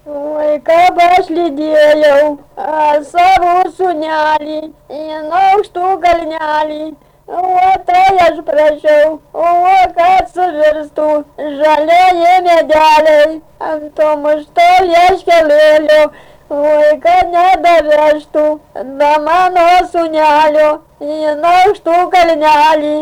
Oi, kabas lydėjau savo sūnelį į aukštų kalnelį. O tai aš prašiau, o kad suvirstų žalieji medeliai ant to mušto vieškelėlio. Oi, kad nedavežtų da mano sūnelio į aukštų kalnelį.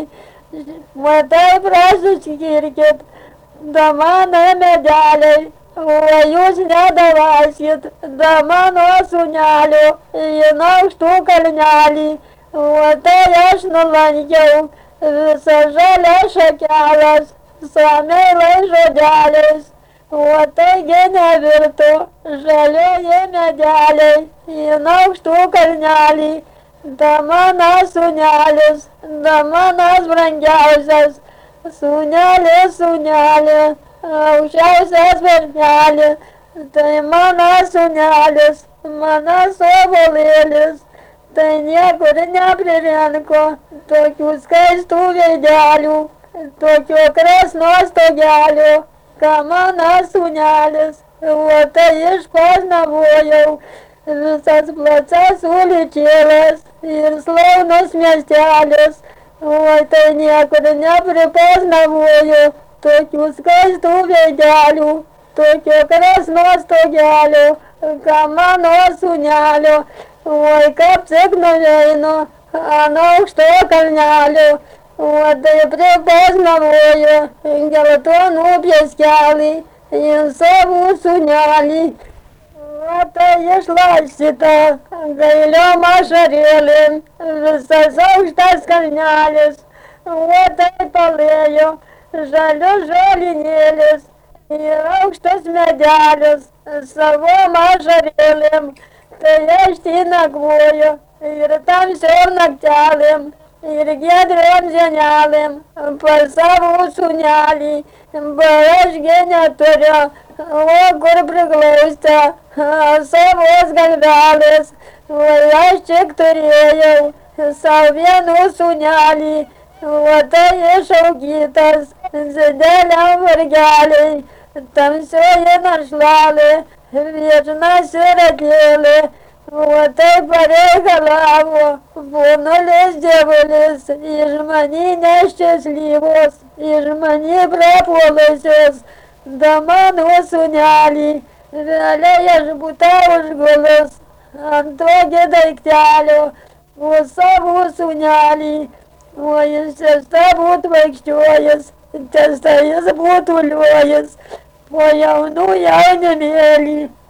Matai, prasiskirkit, da mano medeliai. O jūs nedavasit da mano sūnelio į aukštų kalnelį. O tai aš nulankiau visą žalią šakeles su meilais žodeliais. O taigi nevirto žalieji medeliai į aukštų kalnelį. Da mano sūnelis, da manas brangiausias, sūnelė, sūnelė, aukščiausias varnelė, tai mano sūnelis, mano sobolėlis, tai niekur neprirenko tokių skaistų veidelių, tokio krasno stogelio, ką mano sūnelis, o tai išpažinavojau visas placas uličėlas ir slaunus miestelis, o tai niekur nepripažinavoju tokių skaistų veidelių, tokio krasno stogelio, ką mano sūnelio, oi kaip tik nueinu ant aukšto kalnelio, o tai pripažinavoju geltonų pieskelį į savo sūnelį. O tai išlaistyta gailiom ašarėlėm visas aukštas kalnelis, o tai palėjo žalius žolinėlis ir aukštas medelis savom ašarėlėm, tai aš tai nakvoju ir tamsiom naktelėm ir giedriom dienelėm pas savo sūnelį, bet ašgi neturiu, o kur priglausti savos galvelės, o aš tik turėjau savo vienų sūnelį, o tai išaugytas dideliam vargeliai, tamsioji našlalė, viešnas ir atėlė, o tai pareikalavo ponulis dievulis, iš mani neščiaslyvos, iš mani prapuolusios, da mano sūnelį, vėliai aš būtau užgulus ant tokio daiktelio, o savo sūnelį, o jis tiesa būtų vaikščiojęs, tiesa jis būtų liojęs po jaunų jaunimėlį.